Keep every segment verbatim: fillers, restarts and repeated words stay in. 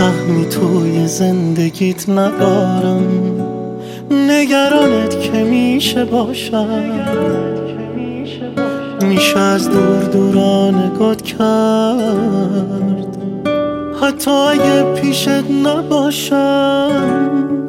سهمی توی زندگیت ندارم، نگرانت که میشه باشم، میشه از دور دورانگات کرد حتی اگه پیشت نباشم.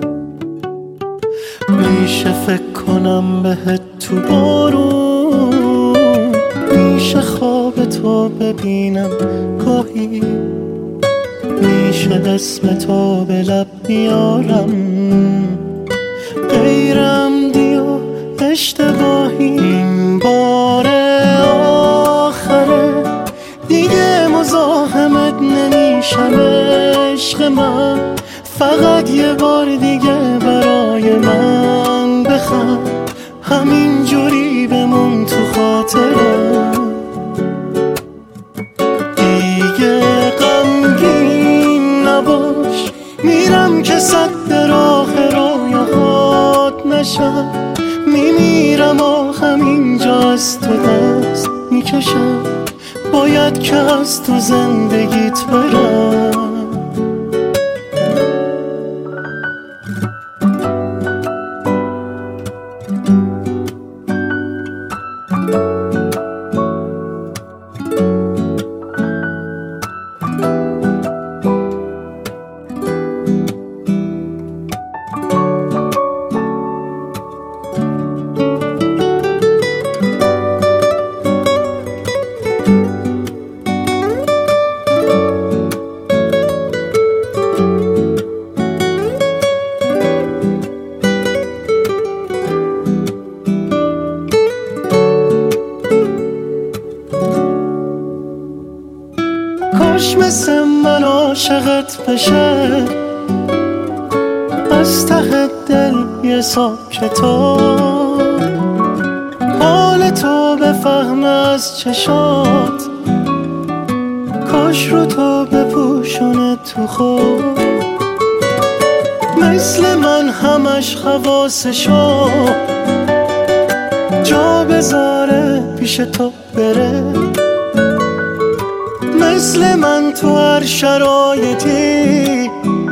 میشه فکر کنم بهت تو بارون، میشه خواب تو ببینم گاهی، میشه اسم تو به لب بیارم غیر عمدی و اشتباهی. این بار آخره دیگه مزاحمت نمیشم عشق من، فقط یه بار دیگه برای من بخند، همین جوری بمون تو خاطرم. دیگه غمگین نباش، میرم که صد راه رویاهات نشم، میمیرم آخم اینجا از تو دست میکشم، باید که از تو زندگیت برم. کاش مثل من عاشقت بشه، از ته دل یه حساب کتاب، حال تو بفهم از چشات، کاش رو تو بپوشونه تو خود، مثل من همش حواسشو جا بذاره پیش تو بره، مثل من تو هر شرایطی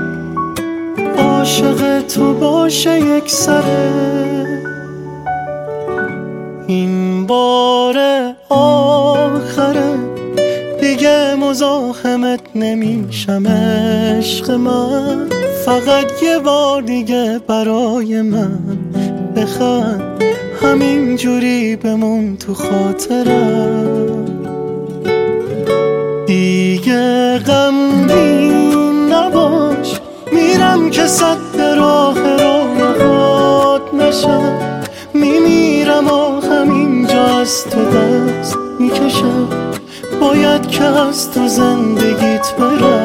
عاشق تو باشه یک سره. این بار آخره دیگه مزاحمت نمیشم عشق من، فقط یه بار دیگه برای من بخند، همین جوری بمون تو خاطرم. دیگه غمگین نباش، میرم که صد راه رویاهات نشم، میمیرم آخم اینجا از تو دست میکشم، باید که از تو زندگیت برم.